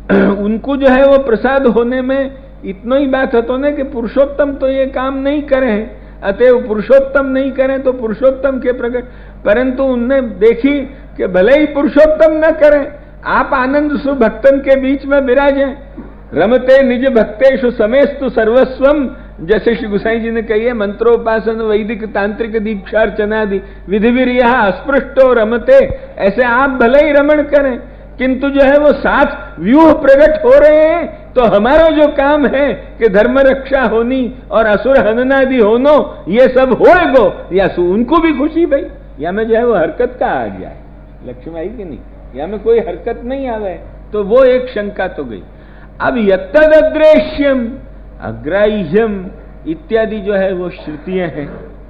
उनको जो है वो प्रसाद होने में इतना ही बात होता ना कि पुरुषोत्तम तो ये काम नहीं करे हैं, अतएव पुरुषोत्तम नहीं करें तो पुरुषोत्तम के प्रकट, परंतु उनने देखी कि भले ही पुरुषोत्तम न करें, आप आनंद सु भक्तन के बीच में विराजें, रमते निज भक्तेषु समेस्तु सर्वस्वम, जैसे श्री गुसाई जी ने कही है, मंत्रोपासन वैदिक तांत्रिक दीक्षार्चनादि विधिवीर्यः अस्पृष्टो रमते, ऐसे आप भले ही रमण करें, किंतु जो है वो साथ व्यूह प्रकट हो रहे हैं, तो हमारा जो काम है कि धर्म रक्षा होनी और असुर हननादि होनो, ये सब होएगो, या उनको भी खुशी भाई, या में जो है वो हरकत का आ गया है, लक्ष्मी आई कि नहीं, या में कोई हरकत नहीं आवे, तो वो एक शंका तो गई। अब यत्तदद्रेश्यम अग्राह्यम इत्यादि जो है वो श्रुतियां हैं,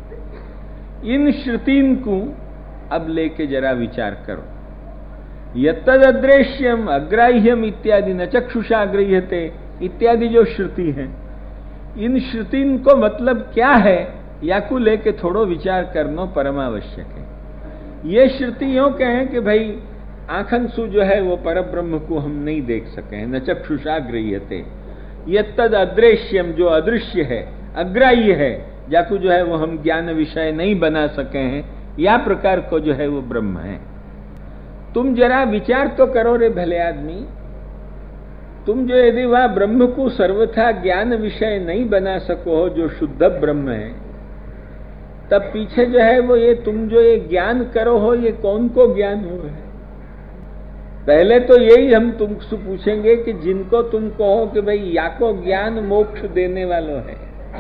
इन श्रुतिन को अब लेके जरा विचार करो। यत्तदद्रेश्यम अग्राह्यम इत्यादि न चक्षुषा गृह्यते इत्यादि जो श्रुति हैं, इन श्रुतिन को मतलब क्या है, या को लेके थोड़ो विचार करना परमावश्यक है। ये श्रुति यों कहें कि भाई आंखन सु जो है वो परब्रह्म को हम नहीं देख सके हैं, न चक्षुषा गृह्यते, यत्तद अदृश्यम जो अदृश्य है, अग्राह्य है, जाकू जो है वो हम ज्ञान विषय नहीं बना सके हैं, या प्रकार को जो है वो ब्रह्म है। तुम जरा विचार तो करो रे भले आदमी, तुम जो यदि वह ब्रह्म को सर्वथा ज्ञान विषय नहीं बना सको हो, जो शुद्ध ब्रह्म है, तब पीछे जो है वो ये तुम जो ये ज्ञान करो हो, ये कौन को ज्ञान हो है? पहले तो यही हम तुमसे पूछेंगे कि जिनको तुम कहो कि भाई या को ज्ञान मोक्ष देने वालों है,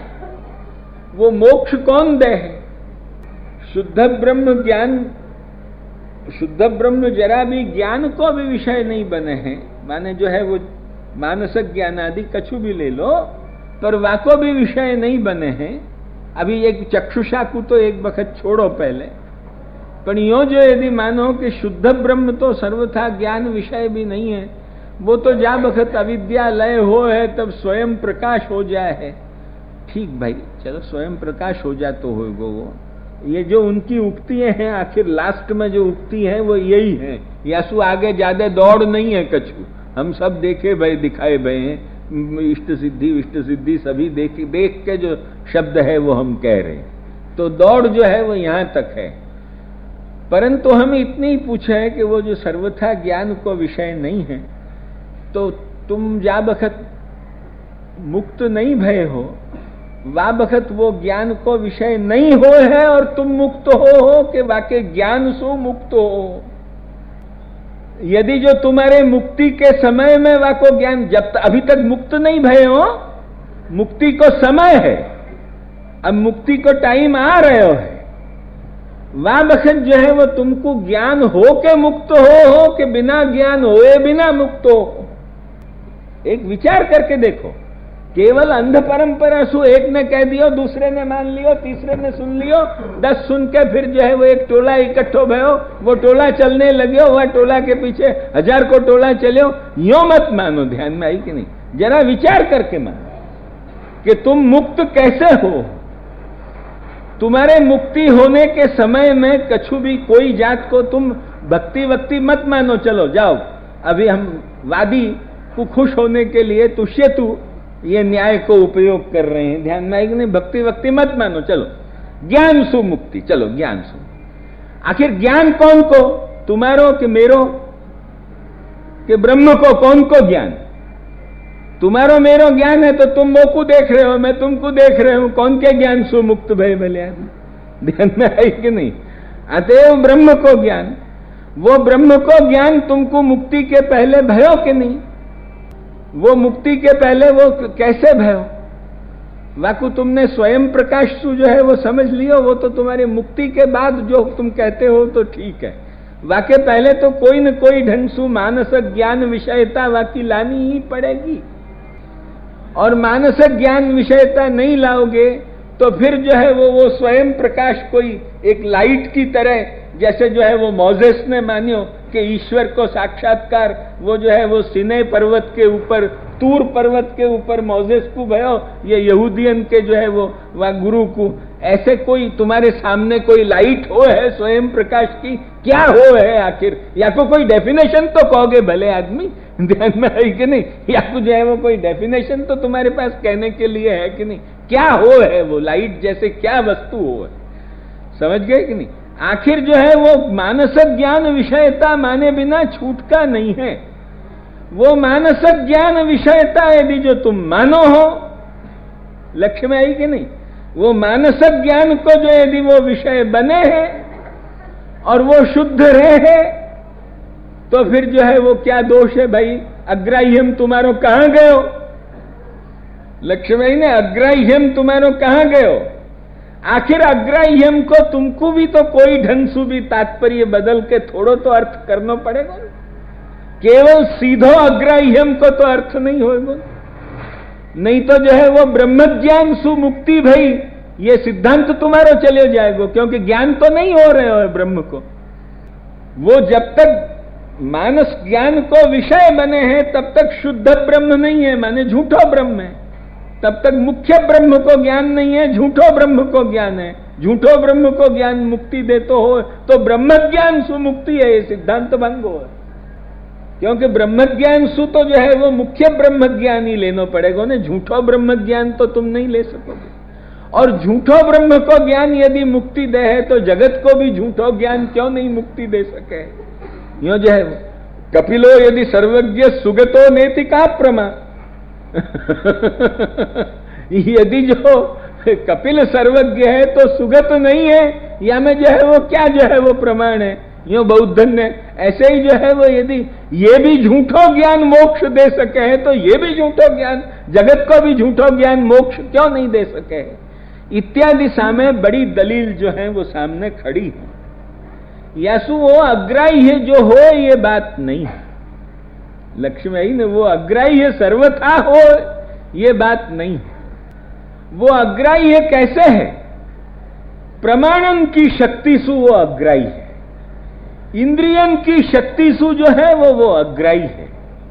वो मोक्ष कौन दे है? शुद्ध ब्रह्म ज्ञान, शुद्ध ब्रह्म जरा भी ज्ञान को भी विषय नहीं बने हैं, माने जो है वो मानसिक ज्ञान आदि कछु भी ले लो, पर वाको भी विषय नहीं बने हैं। अभी एक चक्षुषा को तो एक वक्त छोड़ो पहले, पर यो जो यदि मानो कि शुद्ध ब्रह्म तो सर्वथा ज्ञान विषय भी नहीं है, वो तो जा वक्त अविद्यालय हो है तब स्वयं प्रकाश हो जाए है। ठीक भाई, चलो स्वयं प्रकाश हो जाए तो होगा वो, ये जो उनकी उक्तियां हैं, आखिर लास्ट में जो उक्ति है वो यही है, यासु आगे ज्यादा दौड़ नहीं है कछु, हम सब देखे भाई दिखाए भय हैं, इष्ट सिद्धि विष्ट सिद्धि सभी देख के जो शब्द है वो हम कह रहे हैं, तो दौड़ जो है वो यहां तक है। परंतु हम इतनी ही पूछे है कि वो जो सर्वथा ज्ञान को विषय नहीं है, तो तुम जा बखत मुक्त नहीं भय हो, वा बखत वो ज्ञान को विषय नहीं हो है और तुम मुक्त हो कि वाके ज्ञान सु मुक्त हो। यदि जो तुम्हारे मुक्ति के समय में वाको ज्ञान, जब अभी तक मुक्त नहीं भय हो, मुक्ति को समय है, अब मुक्ति को टाइम आ रहे हो है, वह बखत जो है वो तुमको ज्ञान हो के मुक्त हो कि बिना ज्ञान होए बिना मुक्त हो। एक विचार करके देखो, केवल अंध परंपरा सु एक ने कह दियो, दूसरे ने मान लियो, तीसरे ने सुन लियो, 10 सुन के फिर जो है वो एक टोला इकट्ठो भयो, वो टोला चलने लगियो, वह टोला के पीछे 1000 को टोला चलियो, यो मत मानो। ध्यान में आई कि नहीं? जरा विचार करके मानो कि तुम मुक्त कैसे हो। तुम्हारे मुक्ति होने के समय में कछु भी कोई जात को तुम भक्ति वक्ति मत मानो, चलो जाओ, अभी हम वादी को खुश होने के लिए तुष्यतु ये न्याय को उपयोग कर रहे हैं, ध्यान में आएगी नहीं? भक्ति वक्ति मत मानो, चलो ज्ञान सु मुक्ति, चलो ज्ञान सु। आखिर ज्ञान कौन को, तुम्हारो कि मेरो कि ब्रह्म को? कौन को ज्ञान? तुम्हारो मेरो ज्ञान है तो तुम मोको देख रहे हो, मैं तुमको देख रहे हूं, कौन के ज्ञान सु मुक्त भय भले आदमी? ध्यान में है कि नहीं? अतएव ब्रह्म को ज्ञान, वो ब्रह्म को ज्ञान तुमको मुक्ति के पहले भयो कि नहीं? वो मुक्ति के पहले वो कैसे भयो? वाकु तुमने स्वयं प्रकाश सु जो है वो समझ लियो, वो तो तुम्हारी मुक्ति के बाद जो तुम कहते हो तो ठीक है, वाके पहले तो कोई न कोई ढंग सु मानसिक ज्ञान विषयता वाकी लानी ही पड़ेगी, और मानसिक ज्ञान विषयता नहीं लाओगे तो फिर जो है वो स्वयं प्रकाश कोई एक लाइट की तरह, जैसे जो है वो मोजेस ने मानियो कि ईश्वर को साक्षात्कार वो जो है वो सिनै पर्वत के ऊपर, तूर पर्वत के ऊपर मोजेस को भयो, ये यहूदियन के जो है वो वह गुरु को, ऐसे कोई तुम्हारे सामने कोई लाइट हो है स्वयं प्रकाश की, क्या हो है आखिर? या को कोई डेफिनेशन तो कहोगे भले आदमी, ध्यान में है कि नहीं? या कुछ है वो कोई डेफिनेशन तो तुम्हारे पास कहने के लिए है कि नहीं? क्या हो है वो लाइट जैसे, क्या वस्तु हो है? समझ गए कि नहीं? आखिर जो है वो मानसिक ज्ञान विषयता माने बिना छूटका नहीं है। वो मानसिक ज्ञान विषयता यदि जो तुम मानो हो, लक्ष्य में आई कि नहीं? वो मानसिक ज्ञान को जो यदि वो विषय बने हैं और वो शुद्ध रहे, तो फिर जो है वो क्या दोष है भाई? अग्राह्यम तुम्हारो कहां गयो? लक्ष्य में ने अग्राह्यम तुम्हारो कहां गयो? आखिर अग्राह्यम को तुमको भी तो कोई ढंग से भी तात्पर्य बदल के थोड़ो तो अर्थ करना पड़ेगा। केवल सीधो अग्राह्यम को तो अर्थ नहीं होगा, नहीं तो जो है वो ब्रह्म ज्ञान सु मुक्ति भाई, ये सिद्धांत तुम्हारा चले जाएगा, क्योंकि ज्ञान तो नहीं हो रहे हो ब्रह्म को। वो जब तक मानस ज्ञान को विषय बने हैं तब तक शुद्ध ब्रह्म नहीं है, माने झूठो ब्रह्म है। तब तक मुख्य ब्रह्म को ज्ञान नहीं है, झूठो ब्रह्म को ज्ञान है। झूठो ब्रह्म को ज्ञान मुक्ति देते हो तो ब्रह्म ज्ञान सु मुक्ति है, ये सिद्धांत भंग हो। क्योंकि ब्रह्म ज्ञान सु तो जो है वो मुख्य ब्रह्म ज्ञान ही लेना पड़ेगा ना, झूठो ब्रह्म ज्ञान तो तुम नहीं ले सकोगे। और झूठो ब्रह्म को ज्ञान यदि मुक्ति दे है तो जगत को भी झूठो ज्ञान क्यों नहीं मुक्ति दे सके? यो जो है कपिलो यदि सर्वज्ञ सुगतो नेति का प्रमा यदि जो कपिल सर्वज्ञ है तो सुगत नहीं है, या में जो है वो क्या जो है वो प्रमाण है? यो बौद्धन ने ऐसे ही जो है वो यदि ये भी झूठो ज्ञान मोक्ष दे सके हैं तो ये भी झूठो ज्ञान जगत को भी झूठो ज्ञान मोक्ष क्यों नहीं दे सके हैं? इत्यादि सामने बड़ी दलील जो है वो सामने खड़ी है। यासु वो अग्राह्य जो हो ये बात नहीं है, लक्ष्मी ने वो अग्राह्य सर्वथा हो ये बात नहीं है। वो अग्राह्य कैसे है? प्रमाणन की शक्ति सु वो अग्राह्य है, इंद्रियन की शक्ति सु जो है वो अग्राह्य है,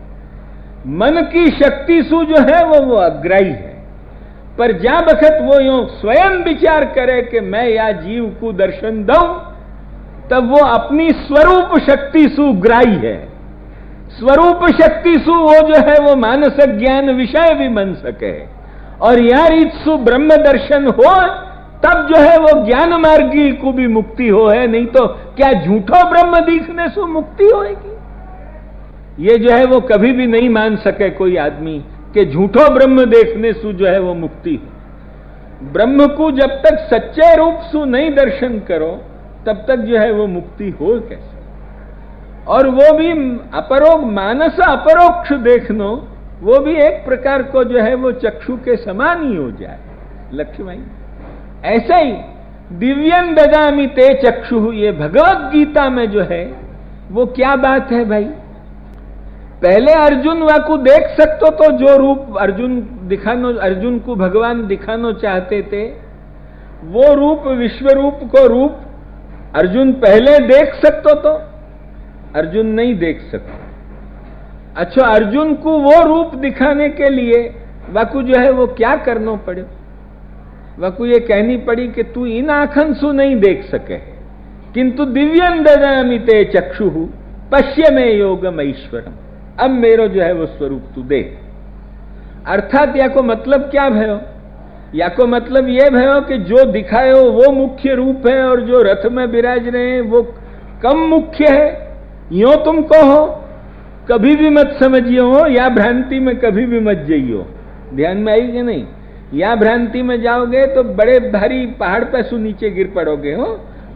मन की शक्ति सु जो है वो अग्राह्य है। पर जा बखत वो यूं स्वयं विचार करे कि मैं या जीव को दर्शन दूं, तब वो अपनी स्वरूप शक्ति सु ग्राह्य है। स्वरूप शक्ति सु वो जो है वो मानसिक ज्ञान विषय भी बन सके, और यार इत्सु ब्रह्म दर्शन हो तब जो है वो ज्ञान मार्गी को भी मुक्ति हो है, नहीं तो क्या झूठो ब्रह्म दिखने से मुक्ति होएगी? ये जो है वो कभी भी नहीं मान सके कोई आदमी कि झूठो ब्रह्म देखने से जो है वो मुक्ति हो। ब्रह्म को जब तक सच्चे रूप से नहीं दर्शन करो तब तक जो है वो मुक्ति हो कैसे? और वो भी मानस अपरोक्ष देखनो, वो भी एक प्रकार को जो है वो चक्षु के समान ही हो जाए। लक्ष्मी ऐसा ही दिव्यं ददामि ते चक्षु, ये भगवत गीता में जो है वो क्या बात है भाई? पहले अर्जुन वाकू देख सकते तो जो रूप अर्जुन को भगवान दिखाना चाहते थे वो रूप विश्व रूप को रूप अर्जुन पहले देख सकते तो अर्जुन नहीं देख सकते। अच्छा, अर्जुन को वो रूप दिखाने के लिए वाकू जो है वो क्या करना पड़े? वाकू ये कहनी पड़ी कि तू इन आंखन सु नहीं देख सके, किंतु दिव्यं ददामि ते चक्षुः पश्य में योगम ऐश्वरम, अब मेरो जो है वो स्वरूप तू देख। अर्थात या को मतलब क्या भयो? या को मतलब ये भयो कि जो दिखायो वो मुख्य रूप है और जो रथ में विराज रहे हैं वो कम मुख्य है, यो तुम कहो। कभी भी मत समझियो हो, या भ्रांति में कभी भी मत जाइयो। ध्यान में आई कि नहीं? या भ्रांति में जाओगे तो बड़े भारी पहाड़ पे सु नीचे गिर पड़ोगे हो।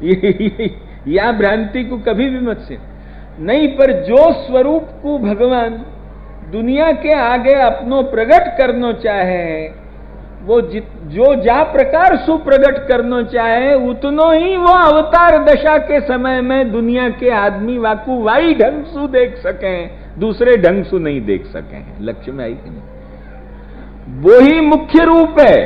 या भ्रांति को कभी भी मत से नहीं, पर जो स्वरूप को भगवान दुनिया के आगे अपनो प्रकट करना चाहे, वो जो जा प्रकार सु प्रकट करना चाहे उतनो ही वो अवतार दशा के समय में दुनिया के आदमी वाकू वाई ढंग सु देख सके, दूसरे ढंग सु नहीं देख सके। लक्ष्य में आई कि नहीं? वो ही मुख्य रूप है।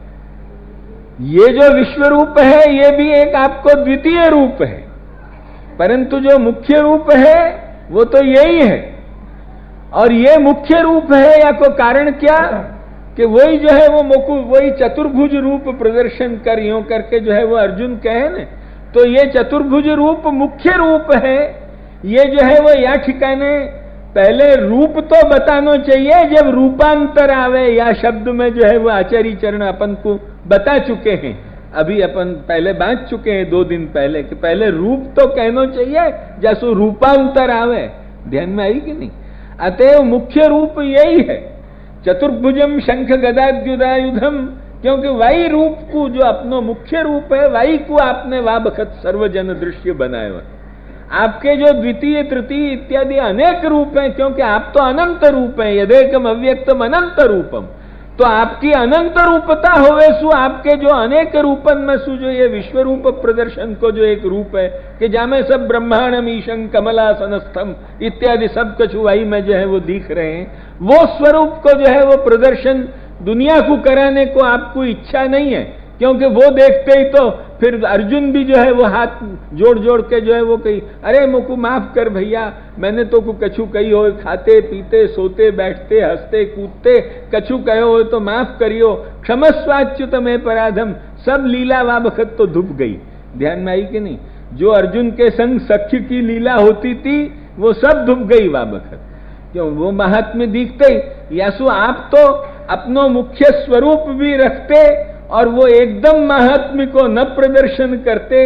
ये जो विश्व रूप है ये भी एक आपको द्वितीय रूप है, परंतु जो मुख्य रूप है वो तो यही है। और ये मुख्य रूप है या को कारण क्या? कि वही जो है वो मोकु वही चतुर्भुज रूप प्रदर्शन कर यूं करके जो है वो अर्जुन कहे न, तो ये चतुर्भुज रूप मुख्य रूप है। ये जो है वो या ठिकाने पहले रूप तो बताना चाहिए, जब रूपांतर आवे या शब्द में जो है वो आचार्य चरण अपन को बता चुके हैं, अभी अपन पहले बांट चुके हैं 2 दिन पहले कि पहले रूप तो कहना चाहिए जैसो रूपांतर आवे। ध्यान में आई कि नहीं? अतएव मुख्य रूप यही है, चतुर्भुजम शंख गदाद्युधायुधम, क्योंकि वाई रूप को जो अपनो मुख्य रूप है, वाई को आपने वा बखत सर्वजन दृश्य बनाए हुआ। आपके जो द्वितीय तृतीय इत्यादि अनेक रूप हैं, क्योंकि आप तो अनंत रूप हैं, यदेकम अव्यक्तम अनंत रूपम। तो आपकी अनंत रूपता होवे सु आपके जो अनेक रूपन में सु जो ये विश्व रूप प्रदर्शन को जो एक रूप है कि जामे सब ब्रह्मांडम ईशं कमलासनस्थम इत्यादि सब कुछ वाई में जो है वो दिख रहे हैं, वो स्वरूप को जो है वो प्रदर्शन दुनिया को कराने को आपको इच्छा नहीं है, क्योंकि वो देखते ही तो फिर अर्जुन भी जो है वो हाथ जोड़ जोड़ के जो है वो कही, अरे मुझको माफ कर भैया, मैंने तो को कछु कही हो, खाते पीते सोते बैठते हंसते कूदते कछु कहो हो तो माफ करियो, क्षमस्वाच्युत में पराधम। सब लीला वा बखत तो धुप गई। ध्यान में आई कि नहीं? जो अर्जुन के संग सख्य की लीला होती थी वो सब धुप गई वा बखत। क्यों? वो महात्म्य दिखते ही। यासु आप तो अपनो मुख्य स्वरूप भी रखते और वो एकदम महात्म्य को न प्रदर्शन करते।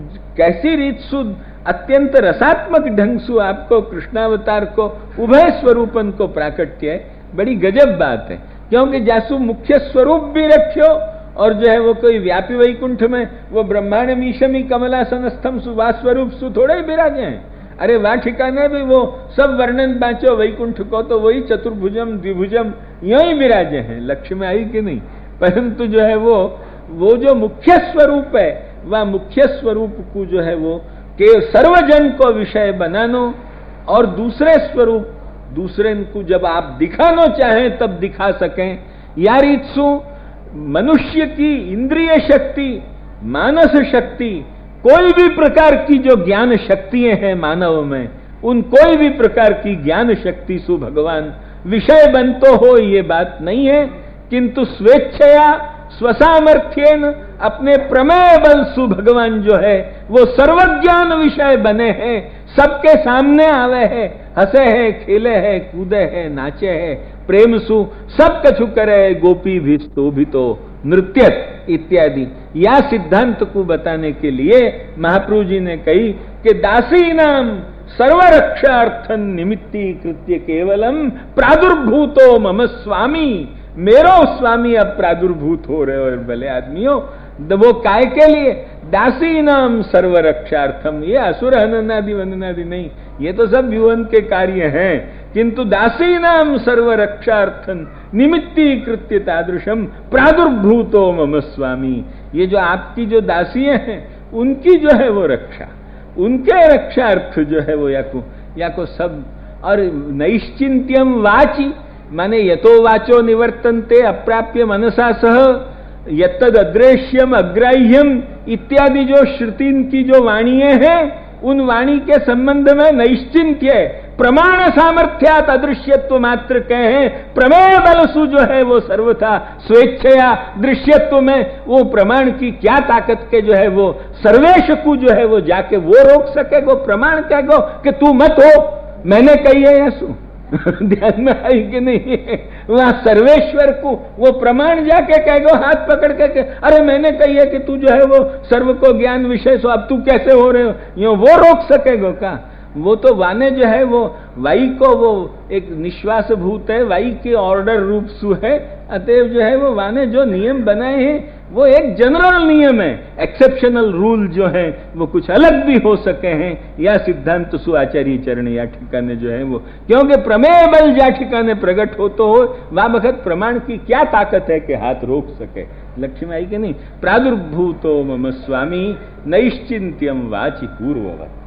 कैसी रीत सुध अत्यंत रसात्मक ढंग से आपको कृष्णावतार को उभय स्वरूपन को प्राकट्य है, बड़ी गजब बात है। क्योंकि जैसु मुख्य स्वरूप भी रखियो और जो है वो कोई व्यापी वैकुंठ में वो ब्रह्मांड मीशमी कमलासनस्थम सुवा स्वरूप सु थोड़े ही विराजे हैं। अरे वहां ठिकाने भी वो सब वर्णन बांचो वैकुंठ को, तो वही चतुर्भुजम द्विभुजम यो ही विराजे हैं। लक्ष्य में आई कि नहीं? परंतु जो है वो जो मुख्य स्वरूप है वह मुख्य स्वरूप को जो है वो के सर्वजन को विषय बनानो और दूसरे स्वरूप दूसरे को जब आप दिखाना चाहें तब दिखा सकें। या रीतसु मनुष्य की इंद्रिय शक्ति मानस शक्ति कोई भी प्रकार की जो ज्ञान शक्तियां हैं मानव में, उन कोई भी प्रकार की ज्ञान शक्ति सु भगवान विषय बनतो हो ये बात नहीं है, किंतु स्वेच्छया स्वसामर्थ्येन अपने प्रमेय बल सु भगवान जो है वो सर्वज्ञान विषय बने हैं, सबके सामने आवे है, हंसे है, खेले है, कूदे है, नाचे है, प्रेम सु सब कछु करे, गोपी भी तो नृत्य इत्यादि। या सिद्धांत को बताने के लिए महाप्रभु जी ने कही कि दासी नाम सर्वरक्षार्थन निमित्ती कृत्य केवलम प्रादुर्भूतो मम स्वामी, मेरो स्वामी अब प्रादुर्भूत हो रहे हो भले आदमियों। वो काय के लिए? दासी नाम सर्वरक्षार्थम। ये असुर हननादि वंदनादि नहीं, ये तो सब युवन के कार्य हैं, किंतु दासी नाम सर्वरक्षार्थन निमित्ती कृत्य तादृशम प्रादुर्भूतो मम स्वामी। ये जो आपकी जो दासियां हैं उनकी जो है वो रक्षा, उनके रक्षार्थ जो है वो याको सब। और नैश्चिंत्यम वाची माने यतो वाचो निवर्तन्ते अप्राप्य मनसा सह यत्तद अदृश्यम अग्राह्यम इत्यादि जो श्रुतिन की जो वाणियां हैं उन वाणी के संबंध में नैश्चिंत्य प्रमाण सामर्थ्यात अदृश्यत्व मात्र कहे, प्रमेय बल सु जो है वो सर्वथा स्वेच्छया दृश्यत्व में वो प्रमाण की क्या ताकत के जो है वो सर्वेश को जो है वो जाके वो रोक सकेगो। प्रमाण कहेगो कि तू मत हो, मैंने कही है यसु। ध्यान में आई कि नहीं? वहां सर्वेश्वर को वो प्रमाण जाके कहेगो हाथ पकड़ के अरे मैंने कही है कि तू जो है वो सर्व को ज्ञान विषय सो, अब तू कैसे हो रहे हो, यो वो रोक सकेगो का? वो तो वाने जो है वो वाई को वो एक निश्वास भूत है, वाई के ऑर्डर रूप सु है। अतएव जो है वो वाने जो नियम बनाए हैं वो एक जनरल नियम है, एक्सेप्शनल रूल जो है वो कुछ अलग भी हो सके हैं। या सिद्धांत सु आचार्य चरण या ठिकाने जो है वो, क्योंकि प्रमेय बल जा ठिकाने प्रकट हो तो हो वह बखत प्रमाण की क्या ताकत है कि हाथ रोक सके। लक्ष्य में आई कि नहीं? प्रादुर्भूतो मम स्वामी नैश्चिंत्यम वाचि पूर्ववत।